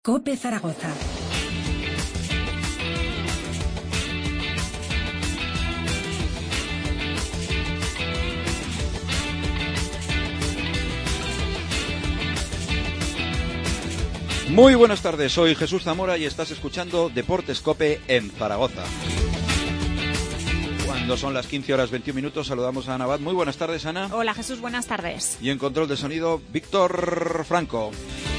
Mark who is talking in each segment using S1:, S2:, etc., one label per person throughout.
S1: COPE Zaragoza.
S2: Muy buenas tardes, soy Jesús Zamora y estás escuchando Deportes COPE en Zaragoza. Cuando son las 15 horas 21 minutos, saludamos a Ana Abad. Muy buenas tardes, Ana.
S3: Hola, Jesús, buenas tardes.
S2: Y en control de sonido, Víctor Franco.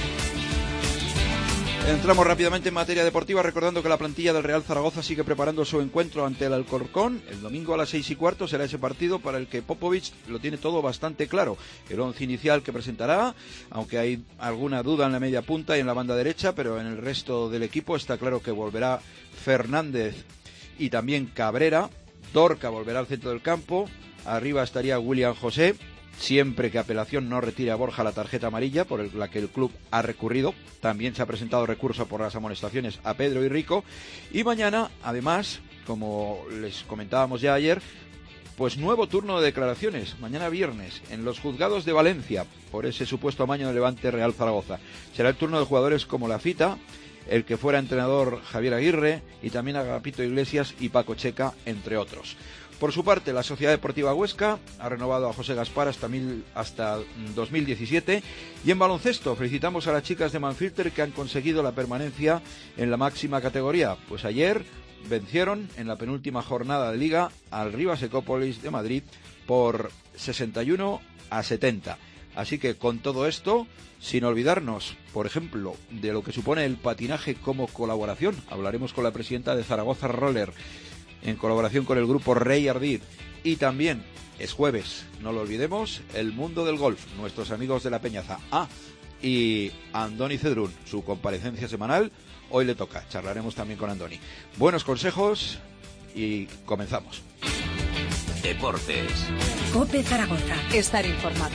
S2: Entramos rápidamente en materia deportiva, recordando que la plantilla del Real Zaragoza sigue preparando su encuentro ante el Alcorcón. El domingo a las 6:15 será ese partido para el que Popovic lo tiene todo bastante claro. El once inicial que presentará, aunque hay alguna duda en la media punta y en la banda derecha, pero en el resto del equipo está claro que volverá Fernández y también Cabrera. Dorca volverá al centro del campo. Arriba estaría William José, siempre que apelación no retire a Borja la tarjeta amarilla por la que el club ha recurrido. También se ha presentado recurso por las amonestaciones a Pedro y Rico. Y mañana, además, como les comentábamos ya ayer, pues nuevo turno de declaraciones, mañana viernes, en los juzgados de Valencia, por ese supuesto amaño de Levante Real Zaragoza. Será el turno de jugadores como Lafita, el que fuera entrenador Javier Aguirre, y también Agapito Iglesias y Paco Checa, entre otros. Por su parte, la Sociedad Deportiva Huesca ha renovado a José Gaspar hasta 2017. Y en baloncesto, felicitamos a las chicas de Manfilter que han conseguido la permanencia en la máxima categoría. Pues ayer vencieron en la penúltima jornada de Liga al Rivas Ecópolis de Madrid por 61-70. Así que con todo esto, sin olvidarnos, por ejemplo, de lo que supone el patinaje como colaboración, hablaremos con la presidenta de Zaragoza Roller, en colaboración con el grupo Rey Ardid. Y también es jueves, no lo olvidemos, el mundo del golf, nuestros amigos de la Peñaza. Y Andoni Cedrún, su comparecencia semanal, hoy le toca, charlaremos también con Andoni. Buenos consejos y comenzamos.
S4: Deportes.
S1: COPE Zaragoza.
S3: Estar informado.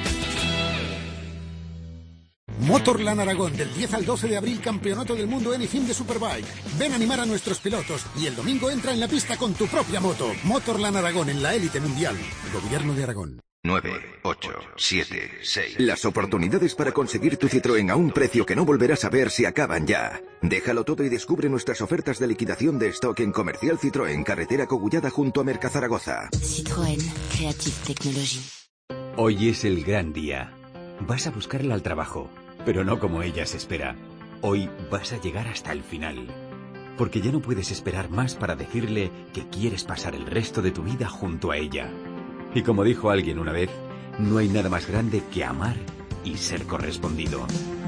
S5: Motorland Aragón, del 10 al 12 de abril, Campeonato del Mundo Anything de Superbike. Ven a animar a nuestros pilotos y el domingo entra en la pista con tu propia moto. Motorland Aragón, en la élite mundial. Gobierno de Aragón.
S4: 9, 8, 7, 6. Las oportunidades para conseguir tu Citroën a un precio que no volverás a ver se acaban ya. Déjalo todo y descubre nuestras ofertas de liquidación de stock en Comercial Citroën, carretera Cogullada junto a Mercazaragoza.
S6: Citroën Creative Technology.
S7: Hoy es el gran día. Vas a buscarla al trabajo, pero no como ella se espera. Hoy vas a llegar hasta el final. Porque ya no puedes esperar más para decirle que quieres pasar el resto de tu vida junto a ella. Y como dijo alguien una vez, no hay nada más grande que amar y ser correspondido.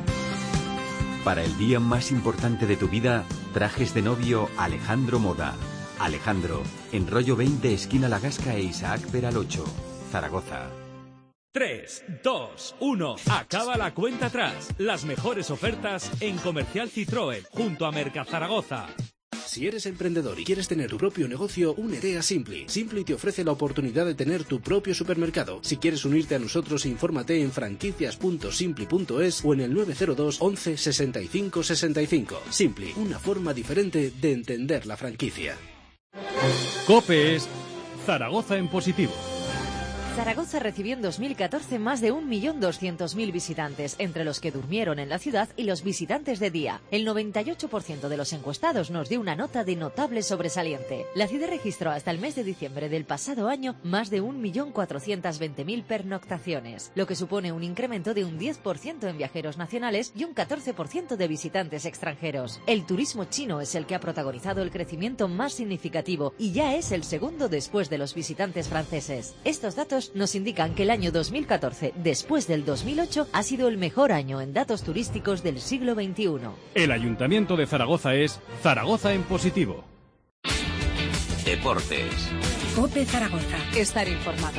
S7: Para el día más importante de tu vida, trajes de novio Alejandro Moda. Alejandro, en Rollo 20, esquina La Gasca e Isaac Peral 8, Zaragoza.
S8: 3, 2, 1. Acaba la cuenta atrás. Las mejores ofertas en Comercial Citroën, junto a Mercazaragoza.
S9: Si eres emprendedor y quieres tener tu propio negocio, únete a Simply. Simply te ofrece la oportunidad de tener tu propio supermercado. Si quieres unirte a nosotros, infórmate en franquicias.simply.es o en el 902 11 65 65. Simply, una forma diferente de entender la franquicia.
S8: COPE es Zaragoza en positivo.
S10: Zaragoza recibió en 2014 más de 1.200.000 visitantes, entre los que durmieron en la ciudad y los visitantes de día. El 98% de los encuestados nos dio una nota de notable sobresaliente. La ciudad registró hasta el mes de diciembre del pasado año más de 1.420.000 pernoctaciones, lo que supone un incremento de un 10% en viajeros nacionales y un 14% de visitantes extranjeros. El turismo chino es el que ha protagonizado el crecimiento más significativo y ya es el segundo después de los visitantes franceses. Estos datos nos indican que el año 2014, después del 2008, ha sido el mejor año en datos turísticos del siglo XXI.
S8: El Ayuntamiento de Zaragoza es Zaragoza en positivo.
S4: Deportes.
S1: COPE Zaragoza.
S3: Estar informado.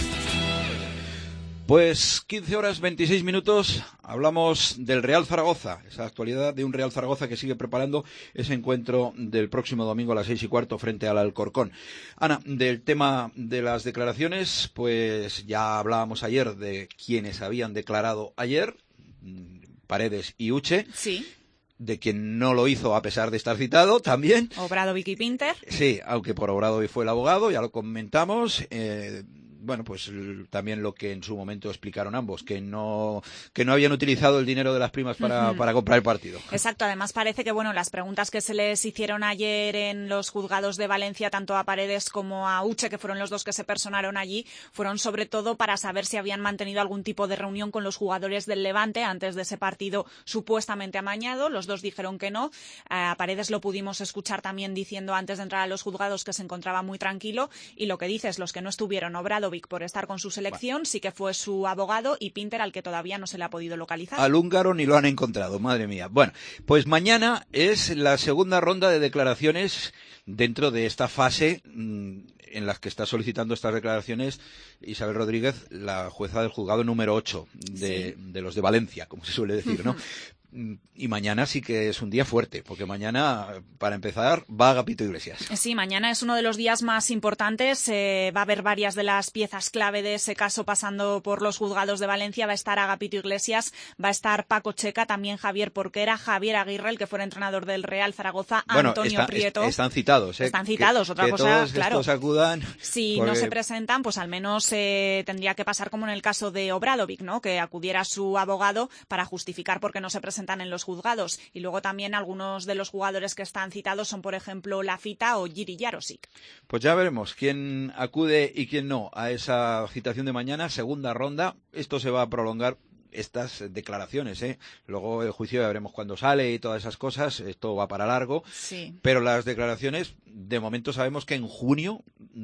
S2: Pues 15 horas 26 minutos, hablamos del Real Zaragoza, esa actualidad de un Real Zaragoza que sigue preparando ese encuentro del próximo domingo a las 6:15 frente al Alcorcón. Ana, del tema de las declaraciones, pues ya hablábamos ayer de quienes habían declarado ayer, Paredes y Uche.
S3: Sí.
S2: De quien no lo hizo a pesar de estar citado también.
S3: Obradovic y Pinter.
S2: Sí, aunque por Obradovic fue el abogado, ya lo comentamos. bueno, pues también lo que en su momento explicaron ambos, que no habían utilizado el dinero de las primas para comprar el partido.
S3: Exacto, además parece que bueno, las preguntas que se les hicieron ayer en los juzgados de Valencia, tanto a Paredes como a Uche, que fueron los dos que se personaron allí, fueron sobre todo para saber si habían mantenido algún tipo de reunión con los jugadores del Levante antes de ese partido supuestamente amañado. Los dos dijeron que no. A Paredes lo pudimos escuchar también diciendo antes de entrar a los juzgados que se encontraba muy tranquilo, y lo que dices, los que no estuvieron, Obradovic por estar con su selección, sí que fue su abogado, y Pinter, al que todavía no se le ha podido localizar.
S2: Al húngaro ni lo han encontrado, madre mía. Bueno, pues mañana es la segunda ronda de declaraciones dentro de esta fase en la que está solicitando estas declaraciones Isabel Rodríguez, la jueza del juzgado número 8 de los de Valencia, como se suele decir, ¿no? Y mañana sí que es un día fuerte, porque mañana, para empezar, va Agapito Iglesias.
S3: Sí, mañana es uno de los días más importantes. Va a haber varias de las piezas clave de ese caso pasando por los juzgados de Valencia. Va a estar Agapito Iglesias, va a estar Paco Checa, también Javier Porquera, Javier Aguirre, el que fuera entrenador del Real Zaragoza,
S2: bueno,
S3: Antonio Prieto.
S2: Están citados, ¿eh?
S3: Están citados, otra
S2: que
S3: cosa,
S2: todos
S3: claro.
S2: estos acudan.
S3: Si
S2: porque...
S3: no se presentan, pues al menos tendría que pasar como en el caso de Obradovic, ¿no? Que acudiera su abogado para justificar por qué no se presentan en los juzgados. Y luego también algunos de los jugadores que están citados son, por ejemplo, Lafita o Jiri Jarosik.
S2: Pues ya veremos quién acude y quién no a esa citación de mañana, segunda ronda. Esto se va a prolongar, estas declaraciones, ¿eh? Luego el juicio ya veremos cuándo sale y todas esas cosas. Esto va para largo.
S3: Sí.
S2: Pero las declaraciones, de momento sabemos que en junio...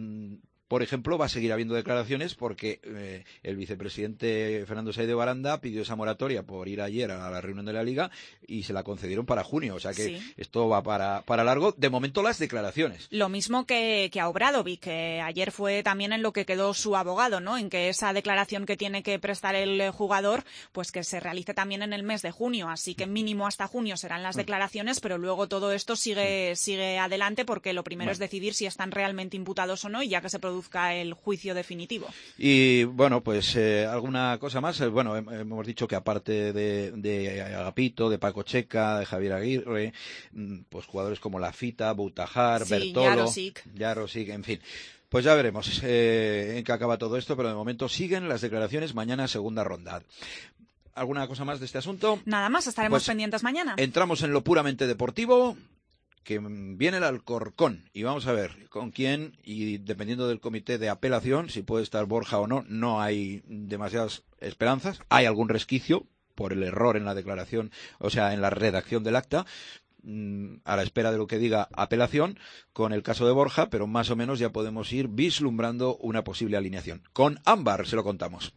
S2: por ejemplo, va a seguir habiendo declaraciones porque el vicepresidente Fernando Sáenz de Baranda pidió esa moratoria por ir ayer a la reunión de la Liga y se la concedieron para junio. O sea que esto va para largo. De momento, las declaraciones.
S3: Lo mismo que a Obradovic, que ayer fue también en lo que quedó su abogado, ¿no? En que esa declaración que tiene que prestar el jugador, pues que se realice también en el mes de junio. Así que mínimo hasta junio serán las declaraciones, pero luego todo esto sigue adelante porque lo primero es decidir si están realmente imputados o no, y ya que se produzca el juicio definitivo.
S2: Y bueno, pues alguna cosa más. Bueno, hemos dicho que aparte de Agapito, de Paco Checa, de Javier Aguirre, pues jugadores como Lafita, Boutajar, Bertolo, Jarosik, en fin. Pues ya veremos en qué acaba todo esto, pero de momento siguen las declaraciones, mañana segunda ronda. ¿Alguna cosa más de este asunto?
S3: Nada más, estaremos pendientes mañana.
S2: Entramos en lo puramente deportivo, que viene el Alcorcón, y vamos a ver con quién, y dependiendo del comité de apelación, si puede estar Borja o no, no hay demasiadas esperanzas. Hay algún resquicio por el error en la declaración, o sea, en la redacción del acta, a la espera de lo que diga apelación con el caso de Borja, pero más o menos ya podemos ir vislumbrando una posible alineación. Con Ámbar se lo contamos.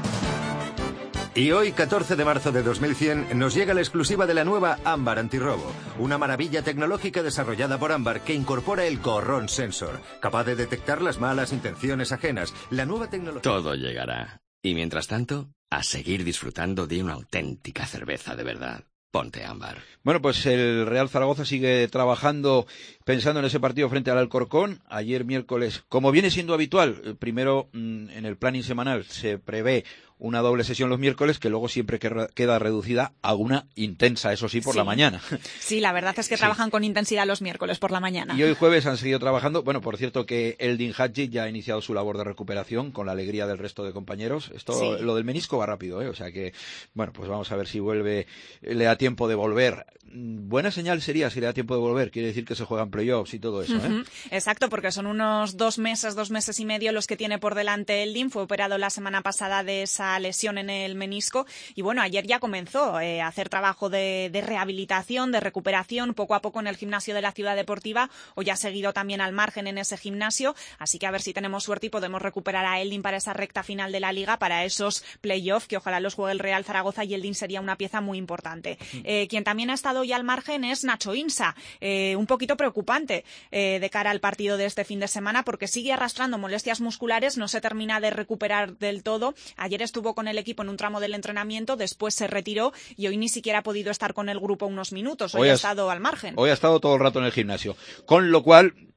S11: Y hoy, 14 de marzo de 2100, nos llega la exclusiva de la nueva Ámbar Antirrobo, una maravilla tecnológica desarrollada por Ámbar que incorpora el Corrón Sensor, capaz de detectar las malas intenciones ajenas. La nueva tecnología...
S12: Todo llegará. Y mientras tanto, a seguir disfrutando de una auténtica cerveza de verdad. Ponte Ámbar.
S2: Bueno, pues el Real Zaragoza sigue trabajando, pensando en ese partido frente al Alcorcón. Ayer miércoles, como viene siendo habitual, primero en el planning semanal se prevé una doble sesión los miércoles, que luego siempre queda reducida a una intensa, eso sí, por la mañana.
S3: Sí, la verdad es que trabajan con intensidad los miércoles por la mañana.
S2: Y hoy jueves han seguido trabajando. Bueno, por cierto que Eldin Hadji ya ha iniciado su labor de recuperación con la alegría del resto de compañeros. Esto, lo del menisco va rápido, ¿eh? O sea que, bueno, pues vamos a ver si vuelve, le da tiempo de volver. Buena señal sería si le da tiempo de volver. Quiere decir que se juegan playoffs y todo eso, ¿eh?
S3: Exacto, porque son unos 2 meses y medio los que tiene por delante Eldin. Fue operado la semana pasada de esa lesión en el menisco y bueno, ayer ya comenzó a hacer trabajo de rehabilitación, de recuperación, poco a poco en el gimnasio de la Ciudad Deportiva. Hoy ha seguido también al margen en ese gimnasio, así que a ver si tenemos suerte y podemos recuperar a Eldin para esa recta final de la Liga, para esos playoffs que ojalá los juegue el Real Zaragoza, y Eldin sería una pieza muy importante. Quien también ha estado hoy al margen es Nacho Insa, un poquito preocupante de cara al partido de este fin de semana, porque sigue arrastrando molestias musculares, no se termina de recuperar del todo. Ayer estuvo con el equipo en un tramo del entrenamiento, después se retiró y hoy ni siquiera ha podido estar con el grupo unos minutos. Hoy ha estado al margen.
S2: Hoy ha estado todo el rato en el gimnasio, con lo cual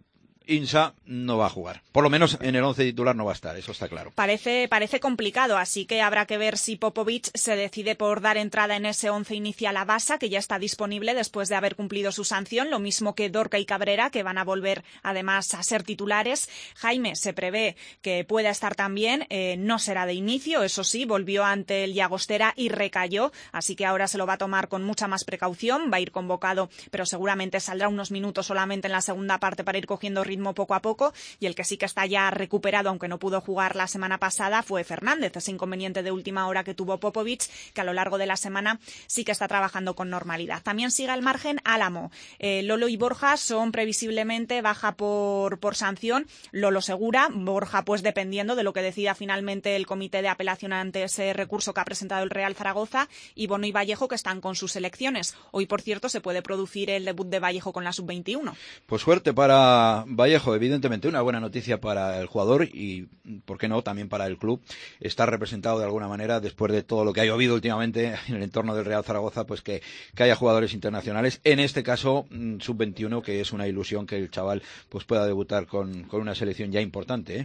S2: Insa no va a jugar. Por lo menos en el 11 titular no va a estar, eso está claro.
S3: Parece complicado, así que habrá que ver si Popovic se decide por dar entrada en ese 11 inicial a Basa, que ya está disponible después de haber cumplido su sanción, lo mismo que Dorca y Cabrera, que van a volver además a ser titulares. Jaime se prevé que pueda estar también, no será de inicio, eso sí, volvió ante el Llagostera y recayó, así que ahora se lo va a tomar con mucha más precaución, va a ir convocado, pero seguramente saldrá unos minutos solamente en la segunda parte para ir cogiendo ritmo poco a poco, y el que sí que está ya recuperado, aunque no pudo jugar la semana pasada, fue Fernández, ese inconveniente de última hora que tuvo Popovic, que a lo largo de la semana sí que está trabajando con normalidad. También sigue al margen Álamo. Lolo y Borja son previsiblemente baja por sanción, Lolo segura, Borja pues dependiendo de lo que decida finalmente el comité de apelación ante ese recurso que ha presentado el Real Zaragoza, y Bono y Vallejo que están con sus selecciones. Hoy, por cierto, se puede producir el debut de Vallejo con la sub-21.
S2: Pues suerte para Vallejo, evidentemente una buena noticia para el jugador y, ¿por qué no?, también para el club. Está representado de alguna manera después de todo lo que ha llovido últimamente en el entorno del Real Zaragoza, pues que haya jugadores internacionales, en este caso sub-21, que es una ilusión que el chaval pues pueda debutar con una selección ya importante, ¿eh?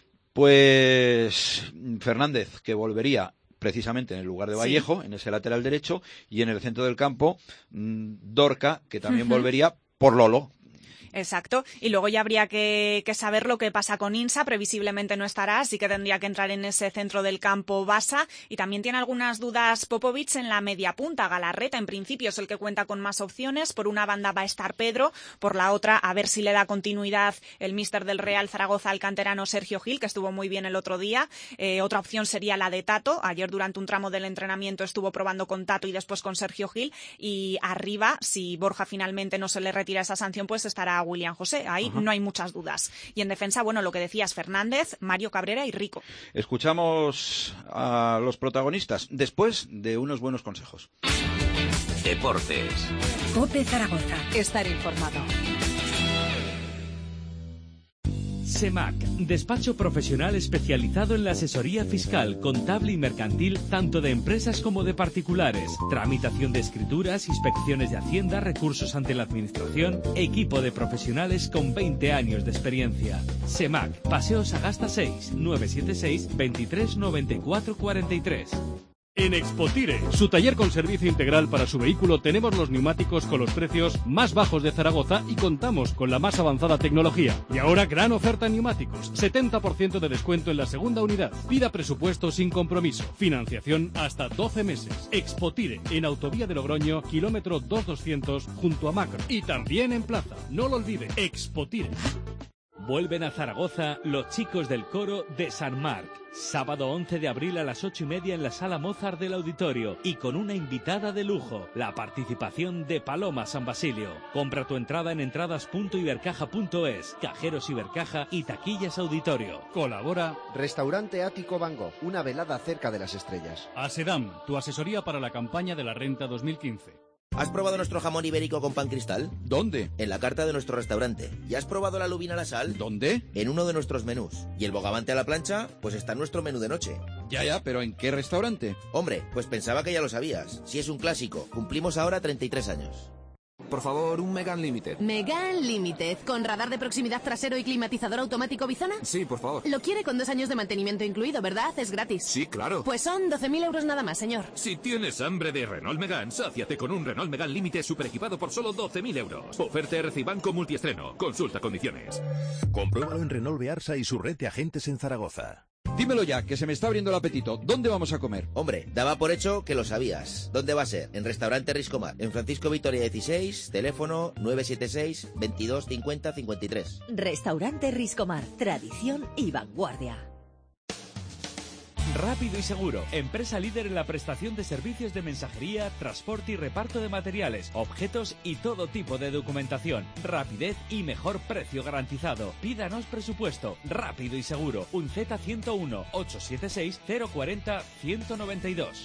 S2: Pues Fernández, que volvería precisamente en el lugar de Vallejo, sí, en ese lateral derecho, y en el centro del campo Dorca, que también volvería por Lolo.
S3: Exacto, y luego ya habría que saber lo que pasa con Insa, previsiblemente no estará, así que tendría que entrar en ese centro del campo Basa, y también tiene algunas dudas Popovic en la media punta. Galarreta en principio es el que cuenta con más opciones, por una banda va a estar Pedro, por la otra a ver si le da continuidad el míster del Real Zaragoza al canterano Sergio Gil, que estuvo muy bien el otro día. Otra opción sería la de Tato, ayer durante un tramo del entrenamiento estuvo probando con Tato y después con Sergio Gil, y arriba, si Borja finalmente no se le retira esa sanción, pues estará William José, ahí no hay muchas dudas. Y en defensa, bueno, lo que decías, Fernández, Mario Cabrera y Rico.
S2: Escuchamos a los protagonistas después de unos buenos consejos.
S13: Deportes.
S1: COPE Zaragoza.
S10: Estar informado.
S8: SEMAC, despacho profesional especializado en la asesoría fiscal, contable y mercantil, tanto de empresas como de particulares. Tramitación de escrituras, inspecciones de Hacienda, recursos ante la Administración, equipo de profesionales con 20 años de experiencia. SEMAC, Paseo Sagasta 6, 976 23 94 43.
S14: En Expotire, su taller con servicio integral para su vehículo, tenemos los neumáticos con los precios más bajos de Zaragoza y contamos con la más avanzada tecnología. Y ahora gran oferta en neumáticos, 70% de descuento en la segunda unidad. Pida presupuesto sin compromiso, financiación hasta 12 meses. Expotire, en Autovía de Logroño, kilómetro 2200, junto a Macro. Y también en Plaza, no lo olvide, Expotire.
S8: Vuelven a Zaragoza los chicos del coro de San Marc. Sábado 11 de abril a las 8:30 en la Sala Mozart del Auditorio y con una invitada de lujo, la participación de Paloma San Basilio. Compra tu entrada en entradas.ibercaja.es, Cajeros Ibercaja y Taquillas Auditorio.
S14: Colabora
S15: Restaurante Ático Van Gogh, una velada cerca de las estrellas.
S14: ASEDAM, tu asesoría para la campaña de la Renta 2015.
S16: ¿Has probado nuestro jamón ibérico con pan cristal?
S2: ¿Dónde?
S16: En la carta de nuestro restaurante. ¿Y has probado la lubina a la sal?
S2: ¿Dónde?
S16: En uno de nuestros menús. ¿Y el bogavante a la plancha? Pues está en nuestro menú de noche.
S2: Ya, pero ¿en qué restaurante?
S16: Hombre, pues pensaba que ya lo sabías. Si es un clásico. Cumplimos ahora 33 años.
S17: Por favor, un Megane Limited.
S18: Megane Limited, ¿con radar de proximidad trasero y climatizador automático Bizona?
S17: Sí, por favor.
S18: Lo quiere con 2 años de mantenimiento incluido, ¿verdad? Es gratis.
S17: Sí, claro.
S18: Pues son 12.000 euros nada más, señor.
S19: Si tienes hambre de Renault Megane, sáciate con un Renault Megane Limited super equipado por solo 12.000 euros. Oferta RC Banco multiestreno. Consulta condiciones.
S20: Compruébalo en Renault Bearsa y su red de agentes en Zaragoza.
S2: Dímelo ya, que se me está abriendo el apetito. ¿Dónde vamos a comer?
S16: Hombre, daba por hecho que lo sabías. ¿Dónde va a ser? En Restaurante Riscomar, en Francisco Vitoria 16, teléfono 976 22 50 53.
S10: Restaurante Riscomar, tradición y vanguardia.
S8: Rápido y Seguro, empresa líder en la prestación de servicios de mensajería, transporte y reparto de materiales, objetos y todo tipo de documentación. Rapidez y mejor precio garantizado. Pídanos presupuesto. Rápido y Seguro. Un Z101 876 040 192.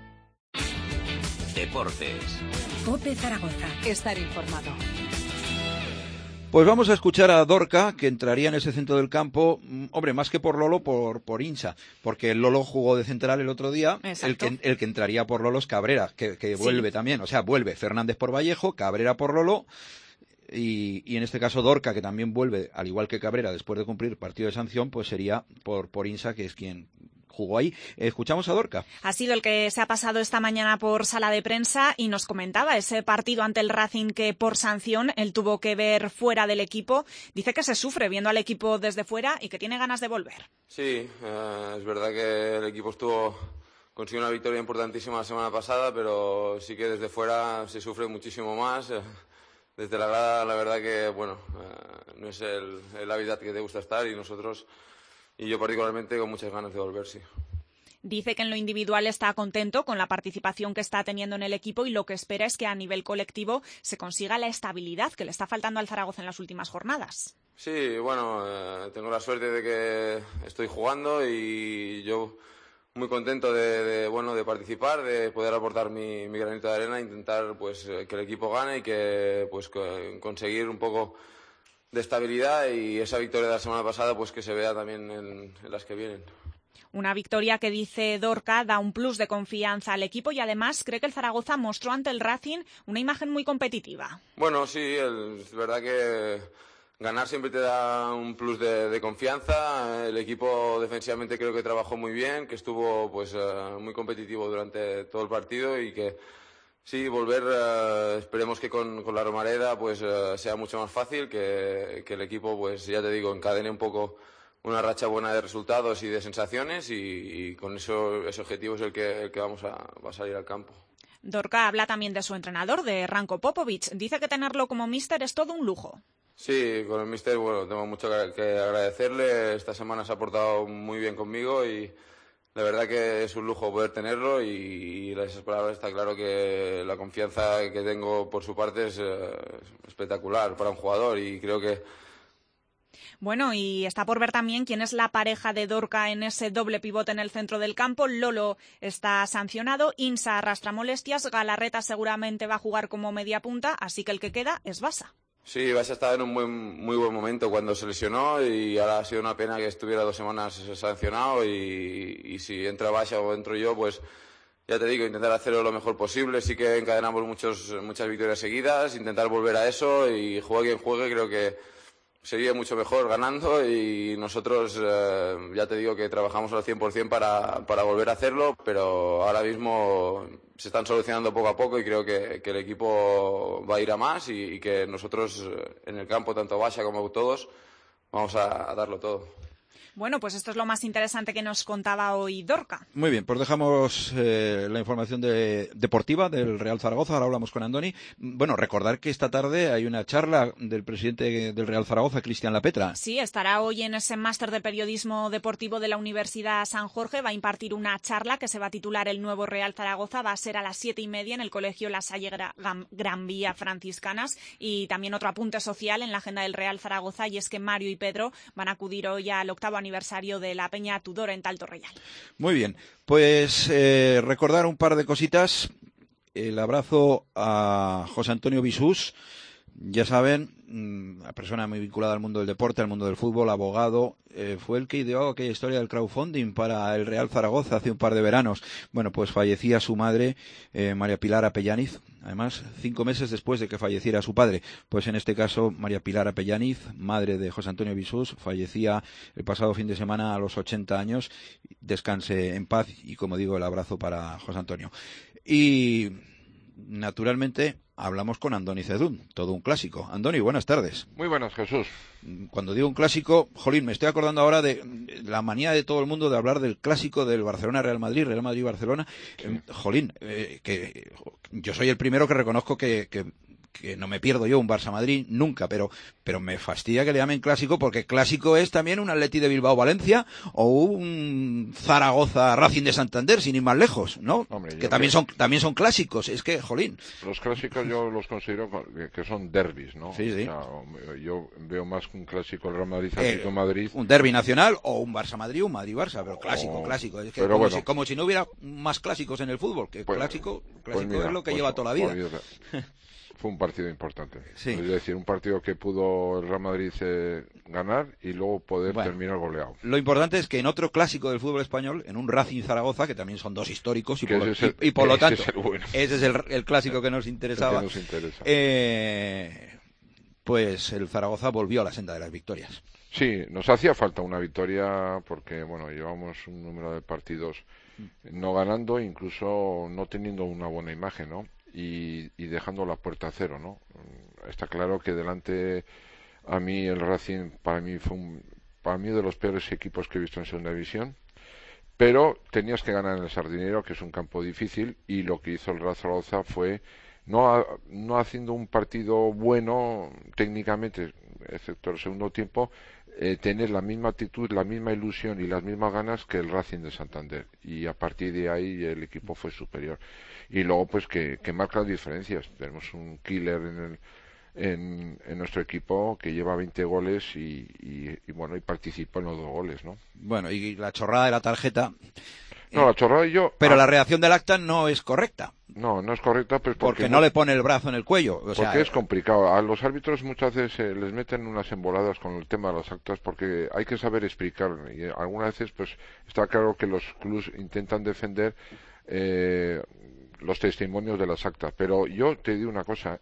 S13: Deportes.
S1: COPE Zaragoza.
S10: Estar informado.
S2: Pues vamos a escuchar a Dorca, que entraría en ese centro del campo, hombre, más que por Lolo, por Insa, porque Lolo jugó de central el otro día, el que entraría por Lolo es Cabrera, que vuelve también, o sea, vuelve Fernández por Vallejo, Cabrera por Lolo, y en este caso Dorca, que también vuelve, al igual que Cabrera, después de cumplir partido de sanción, pues sería por Insa, que es quien jugó ahí. Escuchamos a Dorca.
S3: Ha sido el que se ha pasado esta mañana por sala de prensa y nos comentaba ese partido ante el Racing que por sanción él tuvo que ver fuera del equipo. Dice que se sufre viendo al equipo desde fuera y que tiene ganas de volver.
S21: Sí, es verdad que el equipo consiguió una victoria importantísima la semana pasada, pero sí que desde fuera se sufre muchísimo más. Desde la grada, la verdad que, bueno, no es el hábitat que te gusta estar y yo particularmente con muchas ganas de volver, sí.
S3: Dice que en lo individual está contento con la participación que está teniendo en el equipo y lo que espera es que a nivel colectivo se consiga la estabilidad que le está faltando al Zaragoza en las últimas jornadas.
S21: Sí, bueno, tengo la suerte de que estoy jugando y yo muy contento de participar, de poder aportar mi granito de arena, intentar pues que el equipo gane y que pues conseguir un poco de estabilidad y esa victoria de la semana pasada pues que se vea también en las que vienen.
S3: Una victoria que, dice Dorca, da un plus de confianza al equipo y además cree que el Zaragoza mostró ante el Racing una imagen muy competitiva.
S21: Bueno, sí, es verdad que ganar siempre te da un plus de confianza. El equipo defensivamente creo que trabajó muy bien, que estuvo pues muy competitivo durante todo el partido y que sí, volver, esperemos que con la Romareda pues sea mucho más fácil, que el equipo pues ya te digo encadene un poco una racha buena de resultados y de sensaciones y con ese objetivo es el que va a salir al campo.
S3: Dorca habla también de su entrenador, de Ranko Popovic. Dice que tenerlo como míster es todo un lujo.
S21: Sí, con el míster, bueno, tengo mucho que agradecerle. Esta semana se ha portado muy bien conmigo y la verdad que es un lujo poder tenerlo y esas palabras está claro que la confianza que tengo por su parte es espectacular para un jugador y creo que...
S3: Bueno, y está por ver también quién es la pareja de Dorca en ese doble pivote en el centro del campo. Lolo está sancionado, Insa arrastra molestias, Galarreta seguramente va a jugar como media punta, así que el que queda es Basa.
S21: Sí, Basa estaba en un muy buen momento cuando se lesionó y ahora ha sido una pena que estuviera 2 semanas sancionado y si entra Basa o entro yo, pues ya te digo, intentar hacerlo lo mejor posible. Sí que encadenamos muchas victorias seguidas, intentar volver a eso y juegue quien juegue, creo que sería mucho mejor ganando y nosotros ya te digo que trabajamos al 100% para volver a hacerlo, pero ahora mismo se están solucionando poco a poco y creo que el equipo va a ir a más y que nosotros en el campo, tanto Basha como todos, vamos a darlo todo.
S3: Bueno, pues esto es lo más interesante que nos contaba hoy Dorca.
S2: Muy bien, pues dejamos la información deportiva del Real Zaragoza, ahora hablamos con Andoni. Bueno, recordar que esta tarde hay una charla del presidente del Real Zaragoza, Cristian Lapetra.
S3: Sí, estará hoy en ese máster de periodismo deportivo de la Universidad San Jorge, va a impartir una charla que se va a titular El nuevo Real Zaragoza, va a ser a las 7:30 en el Colegio La Salle Gran Vía Franciscanas y también otro apunte social en la agenda del Real Zaragoza y es que Mario y Pedro van a acudir hoy al 8º aniversario de la Peña Tudor en Talto Real. Muy bien,
S2: pues recordar un par de cositas. El abrazo a José Antonio Bisús, ya saben, una persona muy vinculada al mundo del deporte, al mundo del fútbol, abogado, fue el que ideó aquella historia del crowdfunding para el Real Zaragoza hace un par de veranos. Bueno, pues fallecía su madre, María Pilar Apellaniz, además 5 meses después de que falleciera su padre. Pues en este caso, María Pilar Apellaniz, madre de José Antonio Bisús, fallecía el pasado fin de semana a los 80 años. Descanse en paz y, como digo, el abrazo para José Antonio. Y, naturalmente, hablamos con Andoni Cedún, todo un clásico. Andoni, buenas tardes.
S22: Muy buenas, Jesús.
S2: Cuando digo un clásico, jolín, me estoy acordando ahora de la manía de todo el mundo de hablar del clásico del Barcelona-Real Madrid, Real Madrid-Barcelona. Jolín, que yo soy el primero que reconozco que no me pierdo yo un Barça-Madrid nunca, pero me fastidia que le llamen clásico porque clásico es también un Atleti de Bilbao-Valencia o un Zaragoza-Racing de Santander, sin ir más lejos, ¿no? Hombre, que también son clásicos, es que, jolín.
S22: Los clásicos yo los considero que son derbis, ¿no?
S2: Sí, sí.
S22: O sea, yo veo más que un clásico el Real Madrid-Atlético-Madrid.
S2: Un derbi nacional o un Barça-Madrid, un Madrid-Barça, pero clásico. Es que
S22: pero
S2: como si no hubiera más clásicos en el fútbol, que clásico mira, es lo que lleva toda la vida.
S22: Fue un partido importante.
S2: Sí.
S22: Es decir, un partido que pudo el Real Madrid ganar y luego poder terminar goleado.
S2: Lo importante es que en otro clásico del fútbol español, en un Racing Zaragoza, que también son dos históricos y por lo tanto, ese es el clásico que nos interesaba. pues el Zaragoza volvió a la senda de las victorias.
S22: Sí, nos hacía falta una victoria porque, bueno, llevamos un número de partidos no ganando, incluso no teniendo una buena imagen, ¿no? Y dejando la puerta a cero, ¿no? Está claro que delante, a mí el Racing, para mí de los peores equipos que he visto en segunda división, pero tenías que ganar en el Sardinero, que es un campo difícil, y lo que hizo el Real Zaragoza fue no haciendo un partido bueno técnicamente, excepto el segundo tiempo, tener la misma actitud, la misma ilusión y las mismas ganas que el Racing de Santander, y a partir de ahí el equipo fue superior. Y luego pues que marca las diferencias. Tenemos un killer en nuestro equipo que lleva 20 goles y bueno, y participó en los 2 goles, ¿no?
S2: Bueno, y la chorrada de la tarjeta.
S22: No, la chorrada Pero
S2: la reacción del acta no es correcta.
S22: No es correcta, pues
S2: porque no le pone el brazo en el cuello.
S22: Porque es complicado. A los árbitros muchas veces les meten unas emboladas con el tema de las actas, porque hay que saber explicar. Y algunas veces, pues, está claro que los clubs intentan defender los testimonios de las actas. Pero yo te digo una cosa.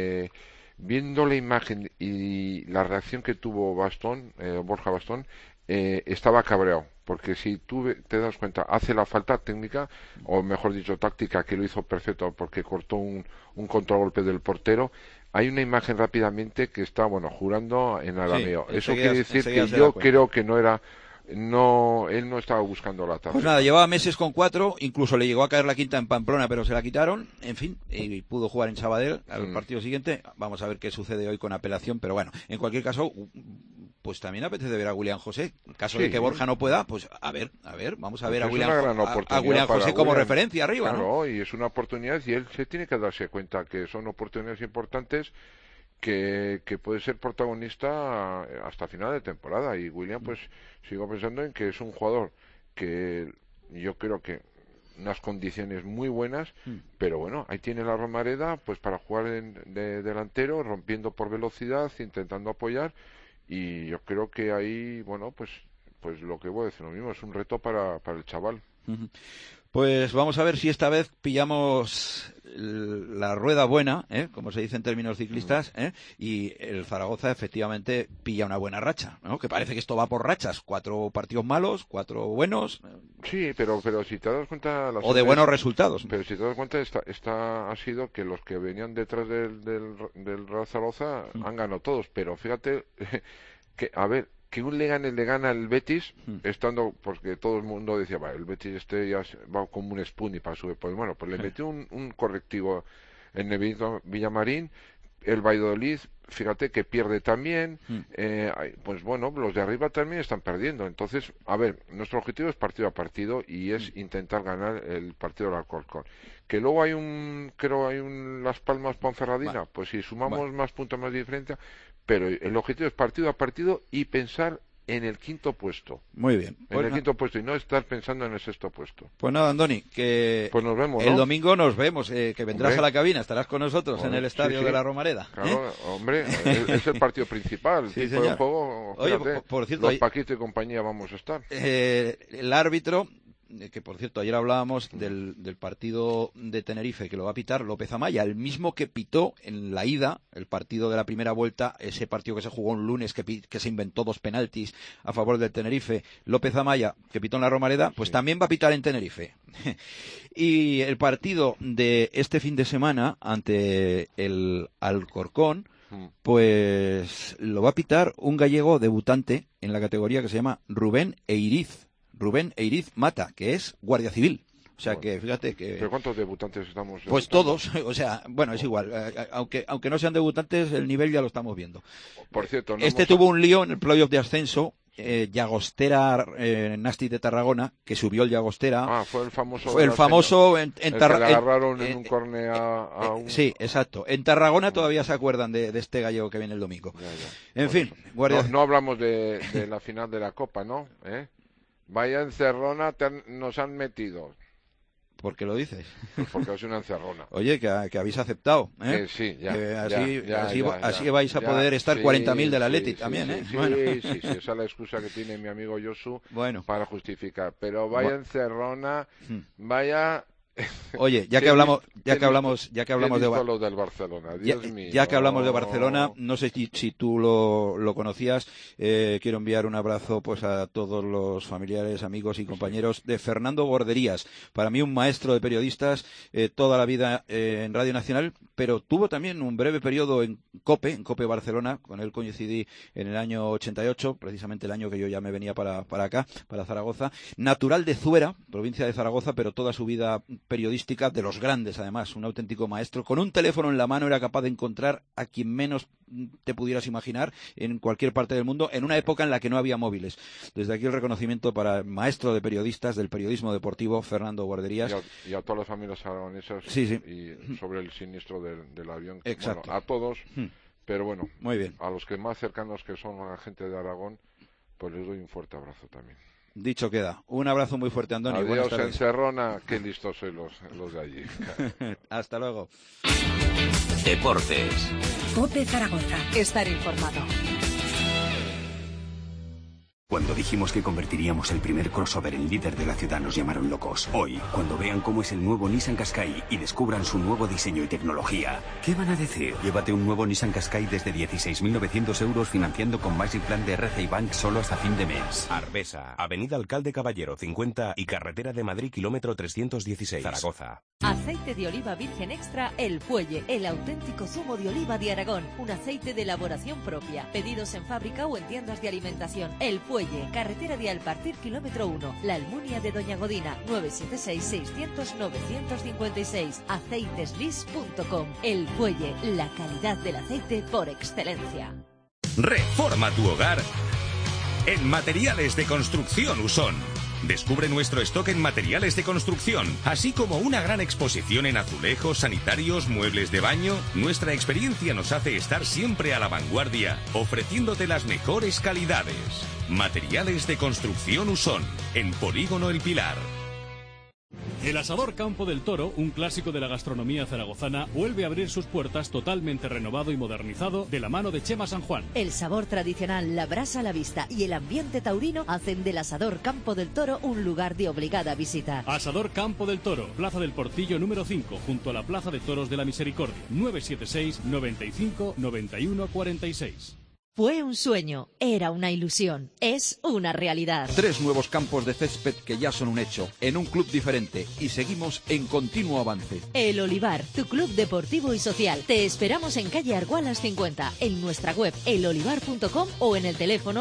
S22: Viendo la imagen y la reacción que tuvo Borja Bastón, estaba cabreado, porque si tú te das cuenta, hace la falta técnica, o mejor dicho táctica, que lo hizo perfecto porque cortó un contragolpe del portero. Hay una imagen rápidamente que está, jurando en arameo. Eso quiere decir que yo creo que él no estaba buscando la tarjeta.
S2: Pues nada, llevaba meses con 4, incluso le llegó a caer la quinta en Pamplona, pero se la quitaron, en fin, y pudo jugar en Sabadell al partido siguiente. Vamos a ver qué sucede hoy con apelación, pero bueno, en cualquier caso, pues también apetece ver a William José. En caso de que Borja no pueda, pues a ver, vamos a ver a William José como referencia arriba,
S22: claro,
S2: ¿no?
S22: Y es una oportunidad, y él se tiene que darse cuenta que son oportunidades importantes, que puede ser protagonista hasta final de temporada. Y William, pues sigo pensando en que es un jugador que yo creo que unas condiciones muy buenas, pero bueno, ahí tiene la Romareda pues para jugar de delantero, rompiendo por velocidad, intentando apoyar, y yo creo que ahí, pues lo que voy a decir lo mismo, es un reto para el chaval.
S2: Pues vamos a ver si esta vez pillamos la rueda buena, como se dice en términos ciclistas, y el Zaragoza efectivamente pilla una buena racha, ¿no? Que parece que esto va por rachas, 4 partidos malos, 4 buenos.
S22: Sí, pero si te das cuenta...
S2: O de buenos resultados.
S22: Pero si te das cuenta, esta ha sido que los que venían detrás del Real Zaragoza han ganado todos, pero fíjate que, a ver, que le gana el Betis, estando, porque todo el mundo decía, el Betis ya va como un Spuny para subir. Pues bueno, pues le metió un correctivo en el Villamarín. El Valladolid, fíjate que pierde también. Pues bueno, los de arriba también están perdiendo. Entonces, a ver, nuestro objetivo es partido a partido y es intentar ganar el partido del Alcorcón. Que luego hay Las Palmas Ponferradina, pues si sumamos más puntos, más diferencia, pero el objetivo es partido a partido y pensar en el 5º puesto.
S2: Muy bien.
S22: En el 5º puesto y no estar pensando en el 6º puesto.
S2: Pues nada, Andoni, que
S22: pues nos vemos,
S2: el domingo nos vemos, que vendrás a la cabina, estarás con nosotros en el estadio de la Romareda.
S22: Claro, hombre, es el partido principal,
S2: sí,
S22: tipo de juego. Fíjate,
S2: oye, por cierto,
S22: los Paquito y compañía vamos a estar.
S2: El árbitro, que por cierto ayer hablábamos del partido de Tenerife que lo va a pitar López Amaya, el mismo que pitó en la ida el partido de la primera vuelta, ese partido que se jugó un lunes que se inventó 2 penaltis a favor del Tenerife. López Amaya, que pitó en la Romareda, pues también va a pitar en Tenerife. Y el partido de este fin de semana ante el Alcorcón, pues lo va a pitar un gallego debutante en la categoría que se llama Rubén Eiriz Mata, que es guardia civil. O sea que fíjate que...
S22: ¿Pero cuántos debutantes estamos?
S2: Pues todos, o sea, bueno, es igual. Aunque no sean debutantes, el nivel ya lo estamos viendo.
S22: Por cierto,
S2: tuvo un lío en el playoff de ascenso, Llagostera Nasti de Tarragona, que subió el Llagostera.
S22: Fue el famoso.
S2: Fue el famoso en
S22: Tarragona. Le agarraron en un córner a un...
S2: Sí, exacto. En Tarragona todavía se acuerdan de este gallego que viene el domingo.
S22: Ya.
S2: En fin, guardia...
S22: No hablamos de la final de la Copa, ¿no? Vaya encerrona nos han metido.
S2: ¿Por qué lo dices?
S22: Pues porque es una encerrona.
S2: Oye, que habéis aceptado,
S22: sí, ya.
S2: Así vais a poder estar 40.000 del Atleti también,
S22: Sí, esa es la excusa que tiene mi amigo Josu para justificar. Pero vaya encerrona, vaya
S2: Oye, ya que hablamos de
S22: lo del Barcelona, Dios mío.
S2: Ya que hablamos de Barcelona, no sé si tú lo conocías, quiero enviar un abrazo pues a todos los familiares, amigos y compañeros de Fernando Guarderías. Para mí un maestro de periodistas, toda la vida en Radio Nacional, pero tuvo también un breve periodo en COPE Barcelona. Con él coincidí en el año 88, precisamente el año que yo ya me venía para acá, para Zaragoza. Natural de Zuera, provincia de Zaragoza, pero toda su vida periodística, de los grandes además, un auténtico maestro. Con un teléfono en la mano era capaz de encontrar a quien menos te pudieras imaginar en cualquier parte del mundo, en una época en la que no había móviles. Desde aquí el reconocimiento para el maestro de periodistas del periodismo deportivo, Fernando Guarderías.
S22: Y a todas las familias aragonesas,
S2: sí.
S22: Y sobre el siniestro del avión.
S2: Exacto.
S22: Bueno, a todos, pero bueno,
S2: muy bien.
S22: A los que más cercanos que son a la gente de Aragón, pues les doy un fuerte abrazo también.
S2: Dicho queda. Un abrazo muy fuerte, Antonio.
S22: Adiós, Encerrona. Qué listos sois los de allí.
S2: Hasta luego.
S13: Deportes.
S1: COPE Zaragoza.
S10: Estar informado.
S7: Cuando dijimos que convertiríamos el primer crossover en líder de la ciudad nos llamaron locos. Hoy, cuando vean cómo es el nuevo Nissan Qashqai y descubran su nuevo diseño y tecnología, ¿qué van a decir? Llévate un nuevo Nissan Qashqai desde 16.900 euros financiando con Magic Plan de RCI Bank solo hasta fin de mes.
S5: Arbesa, Avenida Alcalde Caballero 50 y Carretera de Madrid kilómetro 316, Zaragoza.
S10: Aceite de oliva virgen extra El Fuelle, el auténtico zumo de oliva de Aragón. Un aceite de elaboración propia. Pedidos en fábrica o en tiendas de alimentación. El Fuelle, carretera de Alpartir kilómetro 1. La Almunia de Doña Godina, 976-600-956. Aceiteslis.com. El Fuelle, la calidad del aceite por excelencia.
S5: Reforma tu hogar en Materiales de Construcción Usón. Descubre nuestro stock en materiales de construcción, así como una gran exposición en azulejos, sanitarios, muebles de baño. Nuestra experiencia nos hace estar siempre a la vanguardia, ofreciéndote las mejores calidades. Materiales de Construcción Usón, en Polígono El Pilar.
S14: El Asador Campo del Toro, un clásico de la gastronomía zaragozana, vuelve a abrir sus puertas totalmente renovado y modernizado de la mano de Chema San Juan.
S10: El sabor tradicional, la brasa a la vista y el ambiente taurino hacen del Asador Campo del Toro un lugar de obligada visita.
S14: Asador Campo del Toro, Plaza del Portillo número 5, junto a la Plaza de Toros de la Misericordia, 976 95 91 46.
S10: Fue un sueño, era una ilusión, es una realidad.
S2: 3 nuevos campos de césped que ya son un hecho, en un club diferente, y seguimos en continuo avance.
S10: El Olivar, tu club deportivo y social. Te esperamos en calle Argualas 50, en nuestra web elolivar.com o en el teléfono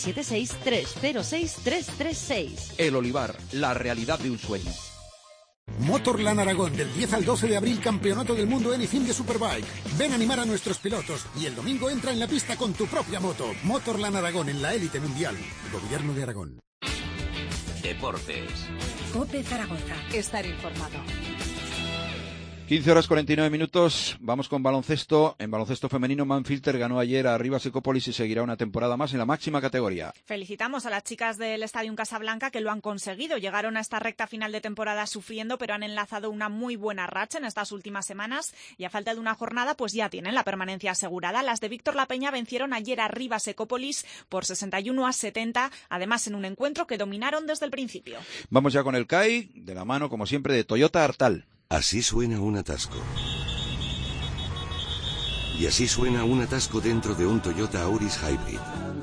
S10: 976-306-336.
S2: El Olivar, la realidad de un sueño.
S6: Motorland Aragón, del 10 al 12 de abril, Campeonato del Mundo Anything de Superbike. Ven a animar a nuestros pilotos y el domingo entra en la pista con tu propia moto. Motorland Aragón, en la élite mundial. Gobierno de Aragón.
S13: Deportes.
S1: COPE Zaragoza.
S10: Estar informado.
S2: 15 horas 49 minutos, vamos con baloncesto. En baloncesto femenino, Manfilter ganó ayer a Rivas Ecópolis y seguirá una temporada más en la máxima categoría.
S3: Felicitamos a las chicas del Estadio Casablanca que lo han conseguido. Llegaron a esta recta final de temporada sufriendo, pero han enlazado una muy buena racha en estas últimas semanas y a falta de una jornada pues ya tienen la permanencia asegurada. Las de Víctor La Peña vencieron ayer a Rivas Ecópolis por 61-70, además en un encuentro que dominaron desde el principio.
S2: Vamos ya con el CAI, de la mano como siempre de Toyota Artal.
S23: Así suena un atasco. Y así suena un atasco dentro de un Toyota Auris Hybrid.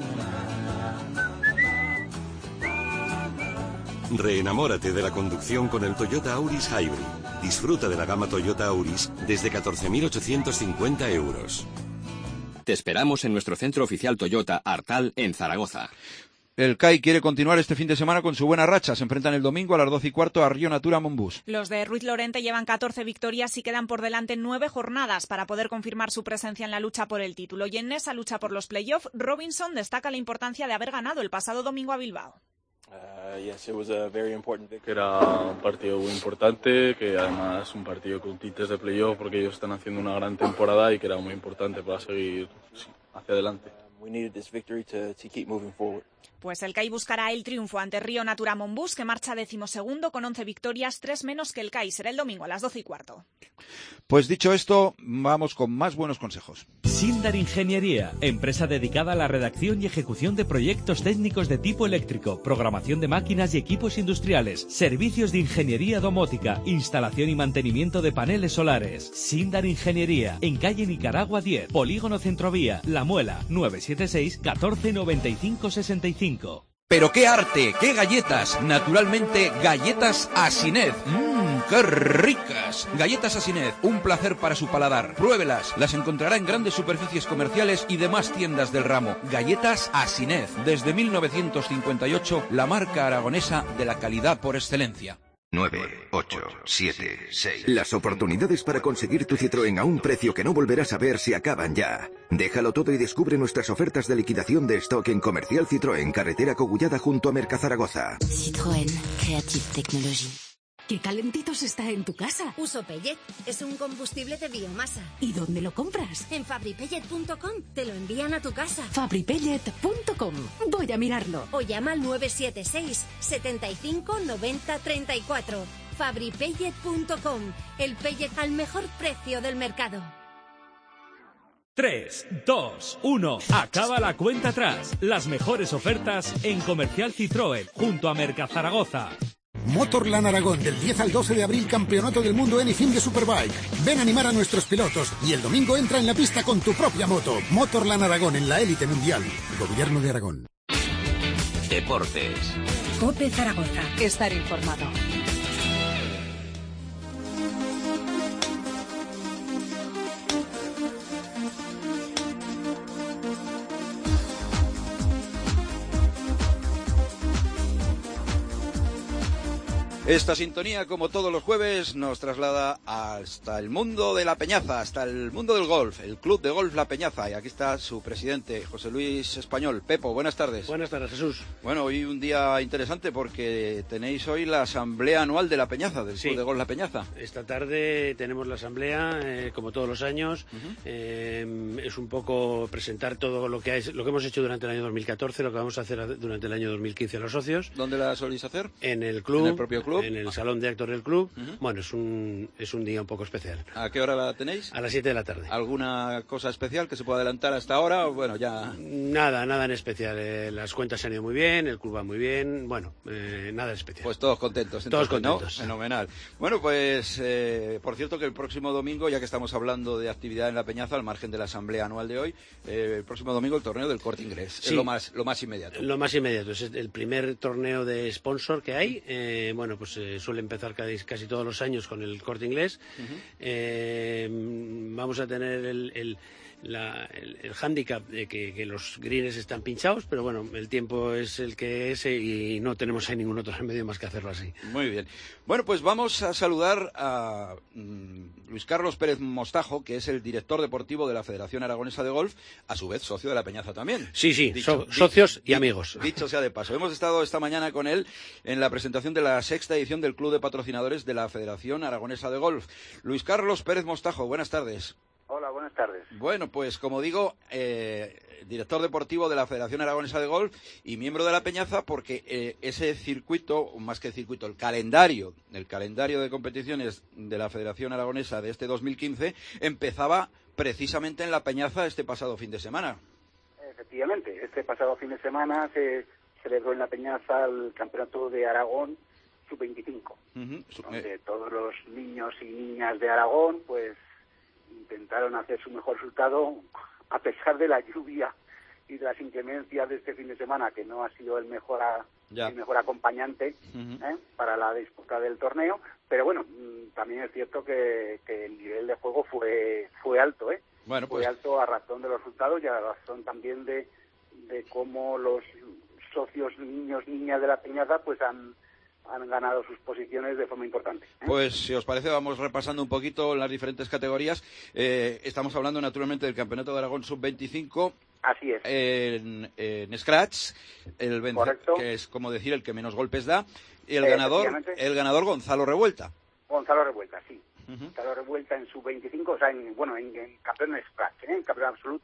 S23: Reenamórate de la conducción con el Toyota Auris Hybrid. Disfruta de la gama Toyota Auris desde 14.850 euros.
S12: Te esperamos en nuestro centro oficial Toyota Artal en Zaragoza.
S2: El CAI quiere continuar este fin de semana con su buena racha. Se enfrentan el domingo a las 12:15 a Río Natura Monbús.
S3: Los de Ruiz Lorente llevan 14 victorias y quedan por delante 9 jornadas para poder confirmar su presencia en la lucha por el título. Y en esa lucha por los playoffs, Robinson destaca la importancia de haber ganado el pasado domingo a Bilbao.
S24: Que era un partido muy importante, que además un partido con tintes de playoff porque ellos están haciendo una gran temporada y que era muy importante para seguir hacia adelante.
S3: Pues el CAI buscará el triunfo ante Río Natura Monbus, que marcha 12º con 11 victorias, 3 menos que el CAI. Será el domingo a las 12:15.
S2: Pues dicho esto, vamos con más buenos consejos.
S8: Sindar Ingeniería, empresa dedicada a la redacción y ejecución de proyectos técnicos de tipo eléctrico, programación de máquinas y equipos industriales, servicios de ingeniería domótica, instalación y mantenimiento de paneles solares. Sindar Ingeniería, en calle Nicaragua 10, Polígono Centrovía, La Muela, 976 14 95 65.
S2: Pero qué arte, qué galletas, naturalmente galletas Asinet. ¡Qué ricas! Galletas Asinet, un placer para su paladar. Pruébelas, las encontrará en grandes superficies comerciales y demás tiendas del ramo. Galletas Asinet, desde 1958, la marca aragonesa de la calidad por excelencia.
S4: 9, 8, 7, 6. Las oportunidades para conseguir tu Citroën a un precio que no volverás a ver se acaban ya. Déjalo todo y descubre nuestras ofertas de liquidación de stock en Comercial Citroën, carretera Cogullada junto a Mercazaragoza.
S9: Citroën, Creative Technology.
S18: ¿Qué calentitos está en tu casa?
S11: Uso Pellet. Es un combustible de biomasa.
S18: ¿Y dónde lo compras?
S11: En fabripellet.com. Te lo envían a tu casa.
S18: Fabripellet.com. Voy a mirarlo.
S11: O llama al 976 75 90 34. Fabripellet.com. El pellet al mejor precio del mercado.
S8: 3, 2, 1. Acaba la cuenta atrás. Las mejores ofertas en Comercial Citroën, junto a Mercazaragoza.
S6: Motorland Aragón, del 10 al 12 de abril, Campeonato del Mundo Anything de Superbike. Ven a animar a nuestros pilotos y el domingo entra en la pista con tu propia moto. Motorland Aragón, en la élite mundial. Gobierno de Aragón.
S13: Deportes.
S1: COPE Zaragoza.
S10: Estar informado.
S2: Esta sintonía, como todos los jueves, nos traslada hasta el mundo de la Peñaza, hasta el mundo del golf, el Club de Golf La Peñaza. Y aquí está su presidente, José Luis Español. Pepo, buenas tardes.
S15: Buenas tardes, Jesús.
S2: Bueno, hoy un día interesante porque tenéis hoy la asamblea anual de La Peñaza, del Club de Golf La Peñaza.
S15: Esta tarde tenemos la asamblea, como todos los años. Es un poco presentar todo lo que hemos hecho durante el año 2014, lo que vamos a hacer durante el año 2015 a los socios.
S2: ¿Dónde la soléis hacer?
S15: En el club.
S2: ¿En el propio club?
S15: En el salón de actos del club. Bueno, es un día un poco especial.
S2: ¿A qué hora la tenéis?
S15: A las 7 de la tarde.
S2: ¿Alguna cosa especial que se pueda adelantar hasta ahora? Bueno, ya...
S15: Nada en especial. Las cuentas se han ido muy bien, el club va muy bien. Bueno, nada especial.
S2: Pues todos contentos.
S15: Todos contentos.
S2: ¿No? Fenomenal. Bueno, pues por cierto que el próximo domingo, ya que estamos hablando de actividad en La Peñaza, al margen de la asamblea anual de hoy, el próximo domingo el torneo del Corte Inglés. Sí, es lo más inmediato.
S15: Lo más inmediato. Es el primer torneo de sponsor que hay. Bueno, pues suele empezar casi todos los años con el Corte Inglés. Vamos a tener el hándicap de que los greens están pinchados, pero bueno, el tiempo es el que es y no tenemos ahí ningún otro remedio más que hacerlo así.
S2: Muy bien. Bueno, pues vamos a saludar a Luis Carlos Pérez Mostajo, que es el director deportivo de la Federación Aragonesa de Golf, a su vez socio de La Peñaza también.
S15: Sí, socios y amigos.
S2: Dicho sea de paso. Hemos estado esta mañana con él en la presentación de la 6ª edición del Club de Patrocinadores de la Federación Aragonesa de Golf. Luis Carlos Pérez Mostajo, buenas tardes.
S25: Hola, buenas tardes.
S2: Bueno, pues como digo, director deportivo de la Federación Aragonesa de Golf y miembro de La Peñaza, porque ese circuito, más que circuito, el calendario de competiciones de la Federación Aragonesa de este 2015 empezaba precisamente en La Peñaza este pasado fin de semana.
S25: Efectivamente, este pasado fin de semana se celebró en La Peñaza el Campeonato de Aragón Sub-25, donde todos los niños y niñas de Aragón, pues, intentaron hacer su mejor resultado a pesar de la lluvia y de las inclemencias de este fin de semana, que no ha sido el mejor acompañante para la disputa del torneo, pero bueno, también es cierto que el nivel de juego fue alto,
S2: Bueno, pues...
S25: fue alto a razón de los resultados y a razón también de cómo los socios, niños, niñas de La Peñaza, pues han ganado sus posiciones de forma importante.
S2: Pues si os parece vamos repasando un poquito las diferentes categorías. Estamos hablando naturalmente del Campeonato de Aragón Sub-25.
S25: Así es.
S2: En Scratch, que es como decir el que menos golpes da, y el ganador Gonzalo Revuelta.
S25: Gonzalo Revuelta, sí. Gonzalo Revuelta en Sub-25, o sea, en campeón en Scratch, en campeón absoluto,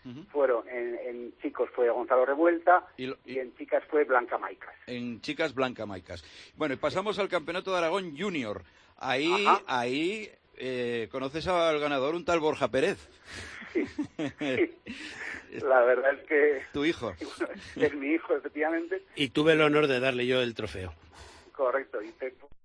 S25: fueron, en chicos fue Gonzalo Revuelta y en chicas fue Blanca Maicas.
S2: En chicas, Blanca Maicas. Bueno, y pasamos al Campeonato de Aragón Junior. Ahí conoces al ganador, un tal Borja Pérez.
S25: Sí. La verdad es que...
S2: ¿Tu hijo?
S25: Es mi hijo, efectivamente.
S15: Y tuve el honor de darle yo el trofeo.
S25: Correcto, y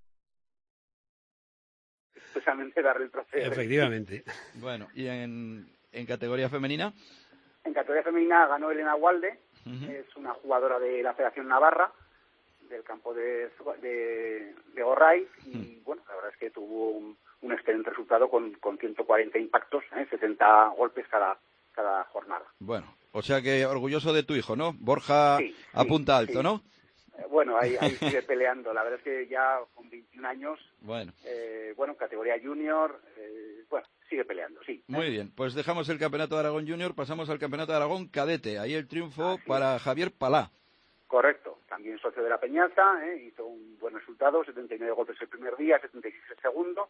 S25: especialmente darle el trofeo.
S15: Efectivamente.
S2: Bueno, ¿y en categoría femenina?
S25: En categoría femenina ganó Elena Walde, es una jugadora de la Federación Navarra, del campo de Gorraiz, y bueno, la verdad es que tuvo un excelente resultado con 140 impactos, 60 golpes cada jornada.
S2: Bueno, o sea que orgulloso de tu hijo, ¿no? Borja apunta alto, ¿no?
S25: Bueno, ahí sigue peleando. La verdad es que ya con 21 años,
S2: bueno,
S25: categoría junior, sigue peleando, sí.
S2: Muy bien, pues dejamos el Campeonato de Aragón Junior, pasamos al Campeonato de Aragón Cadete. Ahí el triunfo para Javier Palá.
S25: Correcto, también socio de la Peñaza, hizo un buen resultado, 79 golpes el primer día, 76 el segundo.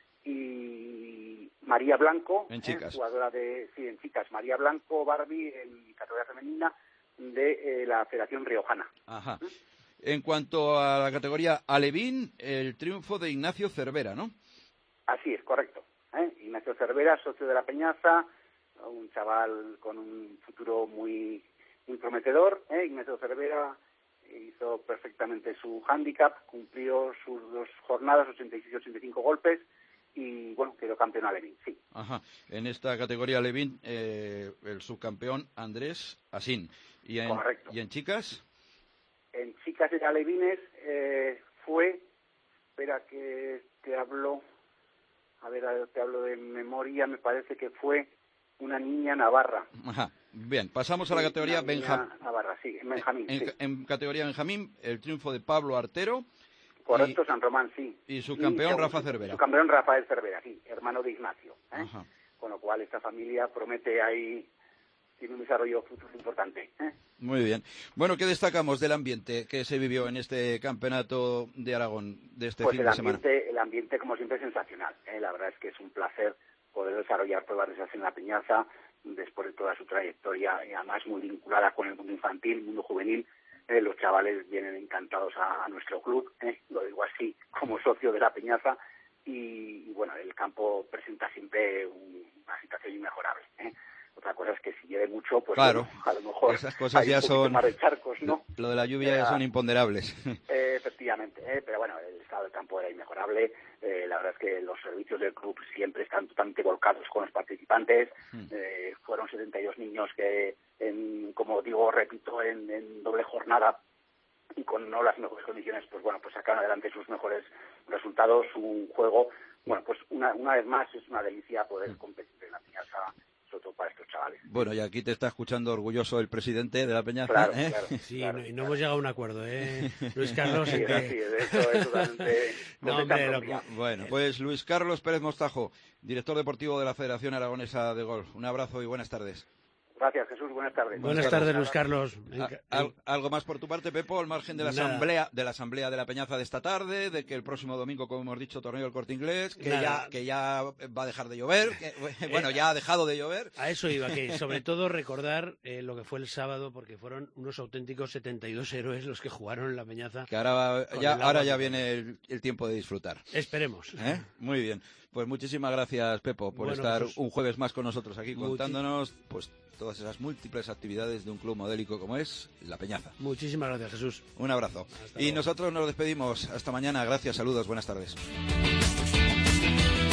S25: Y María Blanco,
S2: en chicas.
S25: Jugadora en chicas, María Blanco Barbie en categoría femenina de la Federación Riojana.
S2: Ajá. En cuanto a la categoría alevín, el triunfo de Ignacio Cervera, ¿no?
S25: Así es, correcto. Ignacio Cervera, socio de la Peñaza, un chaval con un futuro muy prometedor. Ignacio Cervera hizo perfectamente su hándicap, cumplió sus 2 jornadas, 86 y 85 golpes, y bueno, quedó campeón alevín, sí.
S2: Ajá. En esta categoría alevín, el subcampeón Andrés Asín.
S25: Correcto.
S2: ¿Y en chicas?
S25: En chicas de alevines fue, espera que te hablo de memoria, me parece que fue una niña navarra.
S2: Ajá. Bien, pasamos a la categoría Benjamín.
S25: Navarra, sí, en Benjamín.
S2: En categoría Benjamín, el triunfo de Pablo Artero.
S25: Correcto, San Román, sí.
S2: Y su campeón Rafa Cervera.
S25: Su campeón Rafael Cervera, sí, hermano de Ignacio. Con lo cual esta familia promete ahí, tiene un desarrollo futuro importante.
S2: Muy bien. Bueno, ¿qué destacamos del ambiente que se vivió en este campeonato de Aragón de este fin de semana?
S25: El ambiente, como siempre, es sensacional. La verdad es que es un placer poder desarrollar pruebas de esas en la Peñaza, después de toda su trayectoria, y además muy vinculada con el mundo infantil, el mundo juvenil. Los chavales vienen encantados a nuestro club, lo digo así, como socio de la Peñaza, y bueno, el campo presenta siempre una situación inmejorable. Otra cosa es que si llueve mucho, pues
S2: claro,
S25: bueno, a lo mejor
S2: esas cosas
S25: hay
S2: ya
S25: un poquito
S2: son
S25: más de charcos, ¿no?
S2: Lo de la lluvia ya son imponderables.
S25: Efectivamente, pero bueno, el estado del campo era inmejorable. La verdad es que los servicios del club siempre están totalmente volcados con los participantes. Fueron 72 niños que, como digo, repito, en doble jornada y con no las mejores condiciones, pues bueno, pues sacaron adelante sus mejores resultados, un juego. Bueno, pues una vez más es una delicia poder competir en la Peñaza, sobre todo para estos chavales.
S2: Bueno, y aquí te está escuchando orgulloso el presidente de la Peñaza.
S25: Claro,
S15: sí, claro, y no hemos llegado a un acuerdo, Luis Carlos.
S25: Sí, eso es totalmente...
S2: Bueno, pues Luis Carlos Pérez Mostajo, director deportivo de la Federación Aragonesa de Golf. Un abrazo y buenas tardes.
S25: Gracias, Jesús. Buenas tardes.
S15: Buenas tardes, Luis Carlos.
S2: ¿Algo más por tu parte, Pepo, al margen de la asamblea de la Peñaza de esta tarde, de que el próximo domingo, como hemos dicho, torneo del Corte Inglés, que ya va a dejar de llover, ya ha dejado de llover?
S15: A eso iba, que sobre todo recordar lo que fue el sábado, porque fueron unos auténticos 72 héroes los que jugaron en la Peñaza.
S2: Que ahora ya viene el tiempo de disfrutar.
S15: Esperemos.
S2: Muy bien. Pues muchísimas gracias, Pepo, por estar un jueves más con nosotros aquí contándonos pues todas esas múltiples actividades de un club modélico como es la Peñaza.
S15: Muchísimas gracias, Jesús.
S2: Un abrazo. Y nosotros nos despedimos. Hasta mañana. Gracias, saludos, buenas tardes.